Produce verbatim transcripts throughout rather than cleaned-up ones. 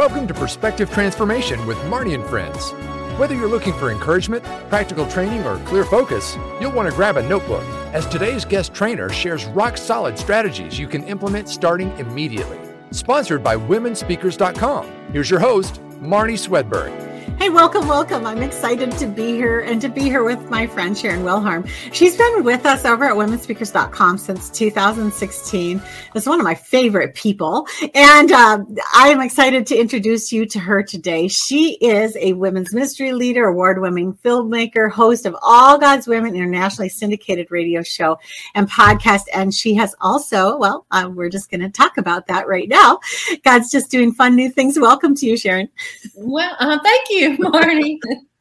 Welcome to Perspective Transformation with Marnie and Friends. Whether you're looking for encouragement, practical training, or clear focus, you'll want to grab a notebook, as today's guest trainer shares rock-solid strategies you can implement starting immediately. Sponsored by women speakers dot com. Here's your host, Marnie Swedberg. Hey, welcome, welcome. I'm excited to be here and to be here with my friend Sharon Wilharm. She's been with us over at women speakers dot com since two thousand sixteen. It's one of my favorite people. And uh, I am excited to introduce you to her today. She is a women's ministry leader, award-winning filmmaker, host of All God's Women, internationally syndicated radio show and podcast. And she has also, well, uh, we're just going to talk about that right now. God's just doing fun new things. Welcome to you, Sharon. Well, uh, thank you, Marnie.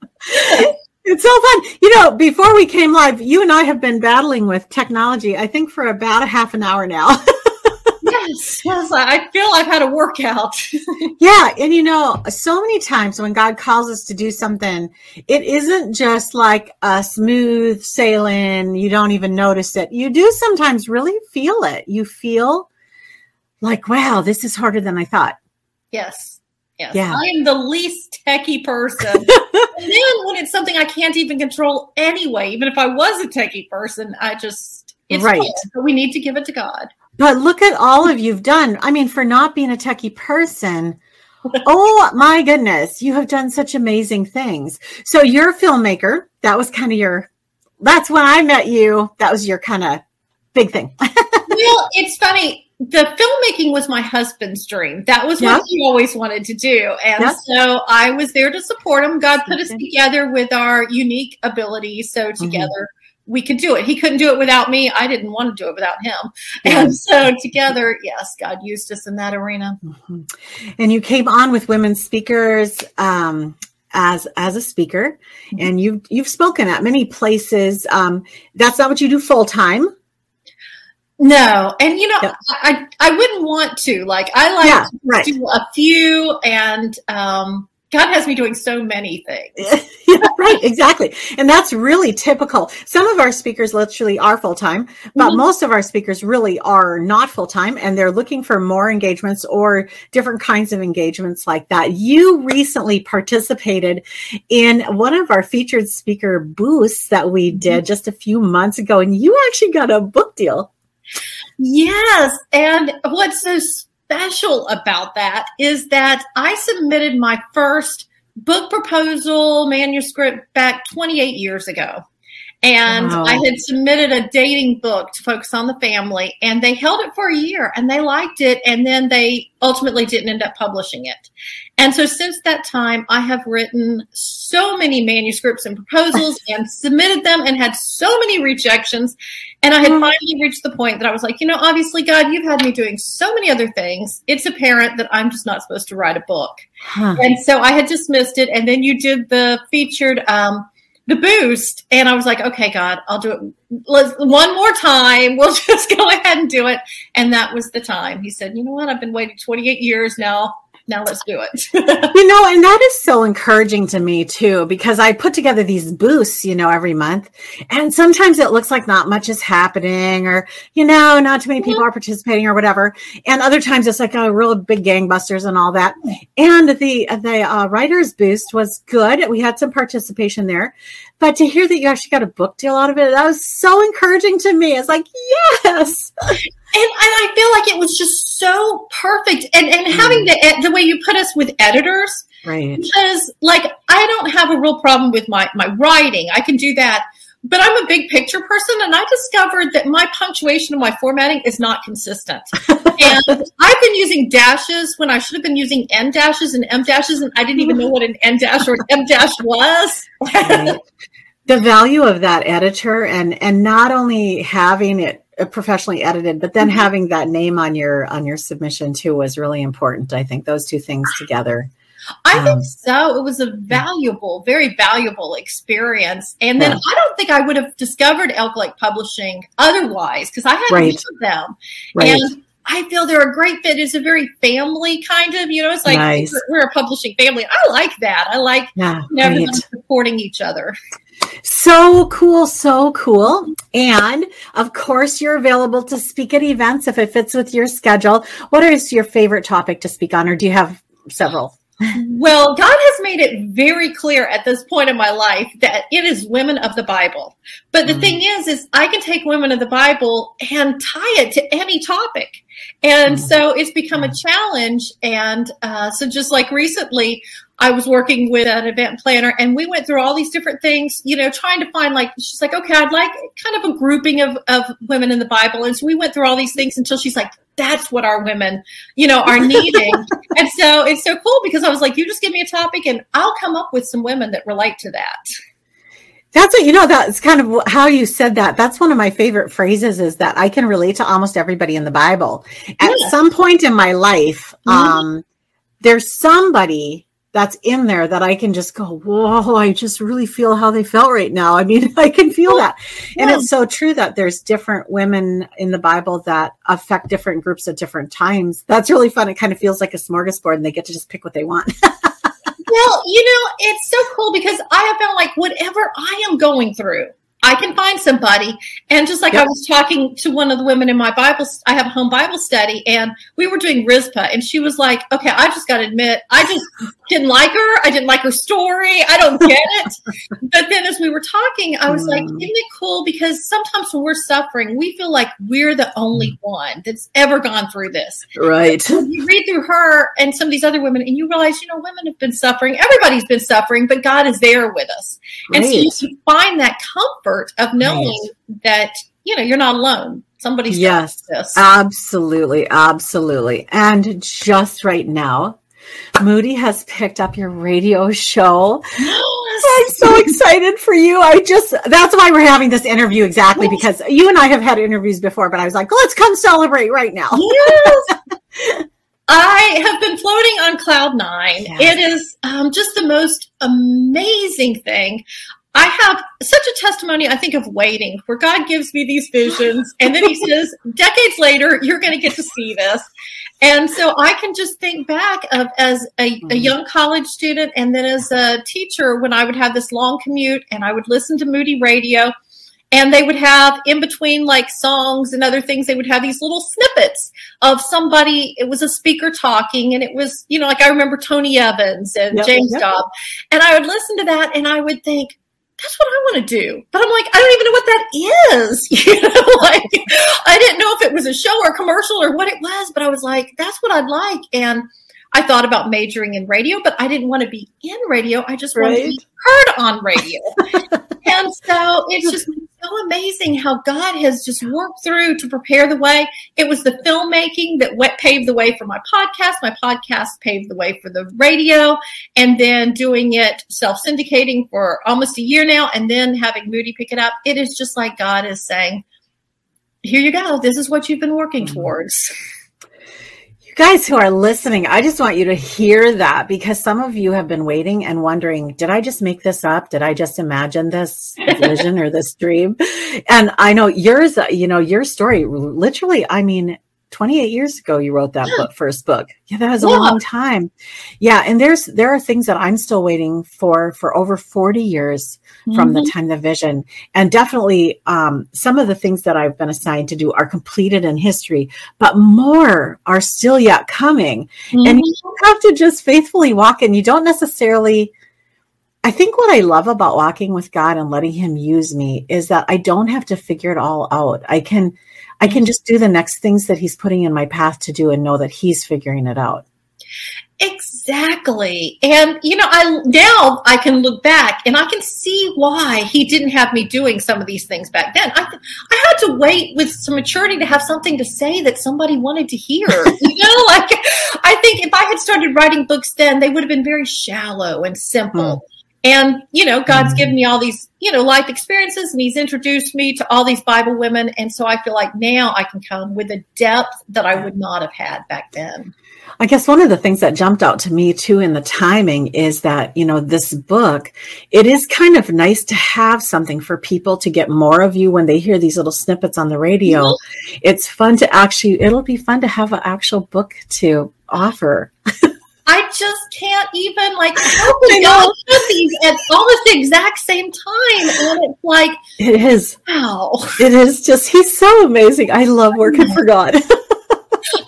It's so fun. You know, before we came live, you and I have been battling with technology, I think, for about a half an hour now. Yes, yes, I feel I've had a workout. Yeah, and you know, so many times when God calls us to do something, it isn't just like a smooth sailing, you don't even notice it. You do sometimes really feel it. You feel like, wow, this is harder than I thought. Yes. Yes. Yeah. I am the least techie person. And then when it's something I can't even control anyway, even if I was a techie person, I just, it's right. Hard, but we need to give it to God. But look at all of you've done. I mean, for not being a techie person, oh my goodness, you have done such amazing things. So you're a filmmaker. That was kind of your, that's when I met you. That was your kind of big thing. Well, it's funny. The filmmaking was my husband's dream. That was what yeah. he always wanted to do. And yeah. so I was there to support him. God put us together with our unique abilities. So together mm-hmm. we could do it. He couldn't do it without me. I didn't want to do it without him. Yeah. And so together, yes, God used us in that arena. Mm-hmm. And you came on with Women Speakers um, as as a speaker. Mm-hmm. And you've, you've spoken at many places. Um, that's not what you do full time. No. And, you know, yep. I, I wouldn't want to. Like, I like yeah, to right. do a few, and um, God has me doing so many things. Yeah, right, exactly. And that's really typical. Some of our speakers literally are full-time, but mm-hmm. most of our speakers really are not full-time, and they're looking for more engagements or different kinds of engagements like that. You recently participated in one of our featured speaker booths that we did just a few months ago, and you actually got a book deal. Yes. And what's so special about that is that I submitted my first book proposal manuscript back twenty-eight years ago. And wow. I had submitted a dating book to focus on the family, and they held it for a year and they liked it. And then they ultimately didn't end up publishing it. And so since that time, I have written so many manuscripts and proposals and submitted them and had so many rejections. And I had finally reached the point that I was like, you know, obviously, God, you've had me doing so many other things. It's apparent that I'm just not supposed to write a book. Huh. And so I had dismissed it. And then you did the featured, um, the boost. And I was like, okay, God, I'll do it Let's, one more time. We'll just go ahead and do it. And that was the time. He said, you know what? I've been waiting twenty-eight years now. Now let's do it. You know, and that is so encouraging to me too, because I put together these booths, you know, every month. And sometimes it looks like not much is happening, or, you know, not too many people are participating or whatever. And other times it's like a real big gangbusters and all that. And the, the uh, writer's boost was good. We had some participation there. But to hear that you actually got a book deal out of it, that was so encouraging to me. It's like, yes. And, and I feel like it was just so perfect. And and having the the way you put us with editors. Right. Because, like, I don't have a real problem with my, my writing. I can do that. But I'm a big picture person, and I discovered that my punctuation and my formatting is not consistent. And I've been using dashes when I should have been using N dashes and M dashes, and I didn't even know what an N dash or an M dash was. Right. The value of that editor, and and not only having it professionally edited, but then mm-hmm. having that name on your on your submission too was really important. I think those two things together. I um, think so. It was a valuable, very valuable experience. And then yeah. I don't think I would have discovered Elk Lake Publishing otherwise, because I hadn't right. heard of them. Right. And I feel they're a great fit. It's a very family kind of, you know, it's like nice. we're, we're a publishing family. I like that. I like yeah, you know, everyone supporting each other. So cool. So cool. And of course, you're available to speak at events if it fits with your schedule. What is your favorite topic to speak on? Or do you have several. Well, God has made it very clear at this point in my life that it is women of the Bible. But the mm. thing is, is I can take women of the Bible and tie it to any topic. And mm. so it's become a challenge. And uh, so just like recently, I was working with an event planner and we went through all these different things, you know, trying to find like, she's like, okay, I'd like kind of a grouping of, of women in the Bible. And so we went through all these things until she's like, that's what our women, you know, are needing. And so it's so cool because I was like, you just give me a topic and I'll come up with some women that relate to that. That's what, you know, that's kind of how you said that. That's one of my favorite phrases is that I can relate to almost everybody in the Bible. At yeah. some point in my life, mm-hmm. um, there's somebody that's in there that I can just go, whoa, I just really feel how they felt right now. I mean, I can feel that. Yeah. And it's so true that there's different women in the Bible that affect different groups at different times. That's really fun. It kind of feels like a smorgasbord and they get to just pick what they want. Well, you know, it's so cool because I have found like whatever I am going through, I can find somebody. And just like yep. I was talking to one of the women in my Bible, I have a home Bible study and we were doing Rizpah and she was like, okay, I just got to admit, I just didn't like her. I didn't like her story. I don't get it. But then as we were talking, I was mm. like, isn't it cool? Because sometimes when we're suffering, we feel like we're the only one that's ever gone through this. Right. You read through her and some of these other women and you realize, you know, women have been suffering. Everybody's been suffering, but God is there with us. Right. And so you find that comfort of knowing right. that, you know, you're not alone. Somebody's yes, this. Absolutely. Absolutely. And just right now, Moody has picked up your radio show. Yes. I'm so excited for you. I just, that's why we're having this interview exactly yes. because you and I have had interviews before, but I was like, let's come celebrate right now. Yes. I have been floating on cloud nine. Yes. It is um, just the most amazing thing. I have such a testimony, I think, of waiting, where God gives me these visions, and then he says, decades later, you're going to get to see this. And so I can just think back of as a, a young college student and then as a teacher when I would have this long commute and I would listen to Moody Radio. And they would have in between like songs and other things, they would have these little snippets of somebody. It was a speaker talking and it was, you know, like I remember Tony Evans and yep, James yep. Dobb. And I would listen to that and I would think, that's what I want to do. But I'm like, I don't even know what that is. You know, like I didn't know if it was a show or a commercial or what it was, but I was like, that's what I'd like. And I thought about majoring in radio, but I didn't want to be in radio. I just right. wanted to be heard on radio. And so it's just so amazing how God has just worked through to prepare the way. It was the filmmaking that went, paved the way for my podcast. My podcast paved the way for the radio, and then doing it self-syndicating for almost a year now, and then having Moody pick it up. It is just like God is saying, here you go. This is what you've been working towards. Guys who are listening, I just want you to hear that because some of you have been waiting and wondering, did I just make this up? Did I just imagine this vision or this dream? And I know yours, you know, your story, literally, I mean, twenty-eight years ago, you wrote that book, first book. Yeah, that was a yeah. long time. Yeah. And there's, there are things that I'm still waiting for, for over forty years mm-hmm. from the time the vision. And definitely um, some of the things that I've been assigned to do are completed in history, but more are still yet coming. Mm-hmm. And you have to just faithfully walk in. You don't necessarily, I think what I love about walking with God and letting him use me is that I don't have to figure it all out. I can, I can just do the next things that he's putting in my path to do and know that he's figuring it out. Exactly. And, you know, I now I can look back and I can see why he didn't have me doing some of these things back then. I, I had to wait with some maturity to have something to say that somebody wanted to hear. You know, like I think if I had started writing books then, they would have been very shallow and simple. Hmm. And, you know, God's given me all these, you know, life experiences and he's introduced me to all these Bible women. And so I feel like now I can come with a depth that I would not have had back then. I guess one of the things that jumped out to me too in the timing is that, you know, this book, it is kind of nice to have something for people to get more of you when they hear these little snippets on the radio. Mm-hmm. It's fun to actually, it'll be fun to have an actual book to offer. I just can't even like I know these at almost the exact same time, and it's like it is. Wow, it is just he's so amazing. I love working for God. I just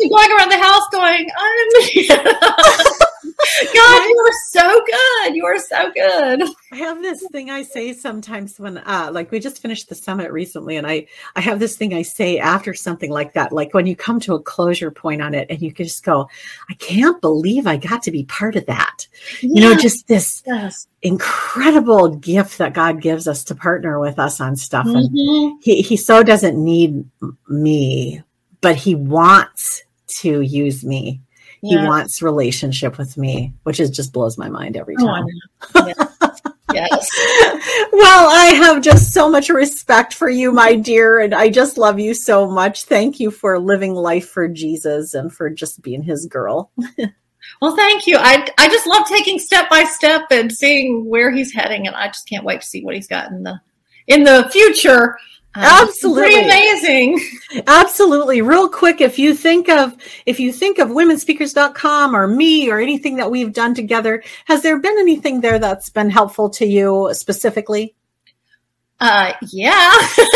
you going around the house going, I'm God, you are so good. You are so good. I have this thing I say sometimes when, uh, like we just finished the summit recently, and I, I have this thing I say after something like that, like when you come to a closure point on it and you can just go, I can't believe I got to be part of that. Yes. You know, just this yes. incredible gift that God gives us to partner with us on stuff. Mm-hmm. And he, he so doesn't need me, but he wants to use me. He yes. wants relationship with me, which is just blows my mind every time. Oh, yes. yes. Well, I have just so much respect for you, my dear, and I just love you so much. Thank you for living life for Jesus and for just being his girl. Well, thank you. I I just love taking step by step and seeing where he's heading, and I just can't wait to see what he's got in the in the future. Absolutely. Pretty amazing. Absolutely. Real quick, if you think of if you think of women speakers dot com or me or anything that we've done together, has there been anything there that's been helpful to you specifically? Uh, yeah,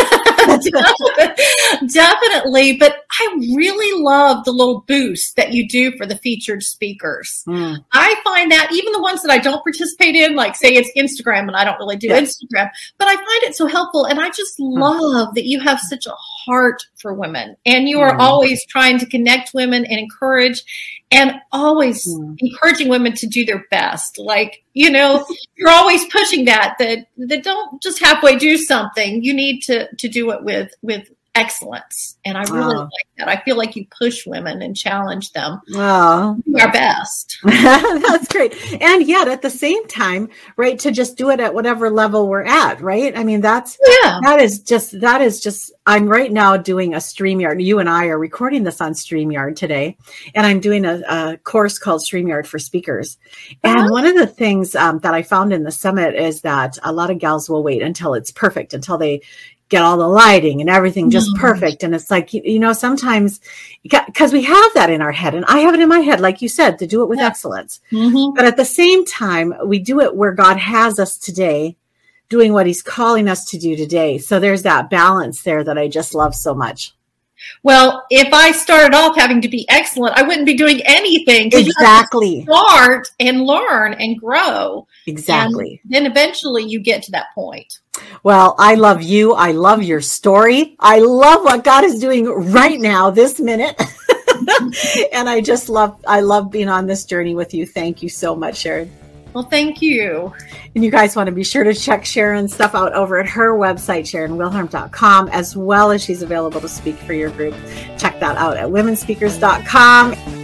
definitely. But I really love the little boost that you do for the featured speakers. Mm. I find that even the ones that I don't participate in, like say it's Instagram, and I don't really do yeah. Instagram, but I find it so helpful. And I just love mm. that you have such a heart for women, and you are mm. always trying to connect women and encourage, and always mm. encouraging women to do their best. Like, you know, you're always pushing that, that, that don't just halfway do something. You need to, to do it with, with excellence. And I really oh. like that. I feel like you push women and challenge them. Oh, do our best. That's great. And yet at the same time, right, to just do it at whatever level we're at, right? I mean, that's, yeah. that is just, that is just, I'm right now doing a StreamYard. You and I are recording this on StreamYard today, and I'm doing a, a course called StreamYard for Speakers. And uh-huh. one of the things um, that I found in the summit is that a lot of gals will wait until it's perfect, until they get all the lighting and everything just mm-hmm. perfect. And it's like, you, you know, sometimes because we have that in our head, and I have it in my head, like you said, to do it with yeah. excellence. Mm-hmm. But at the same time, we do it where God has us today, doing what he's calling us to do today. So there's that balance there that I just love so much. Well, if I started off having to be excellent, I wouldn't be doing anything. Exactly. Start and learn and grow. Exactly. And then eventually you get to that point. Well, I love you. I love your story. I love what God is doing right now, this minute. And I just love, I love being on this journey with you. Thank you so much, Sharon. Well, thank you. And you guys want to be sure to check Sharon's stuff out over at her website, Sharon Wilharm dot com, as well as she's available to speak for your group. Check that out at women speakers dot com.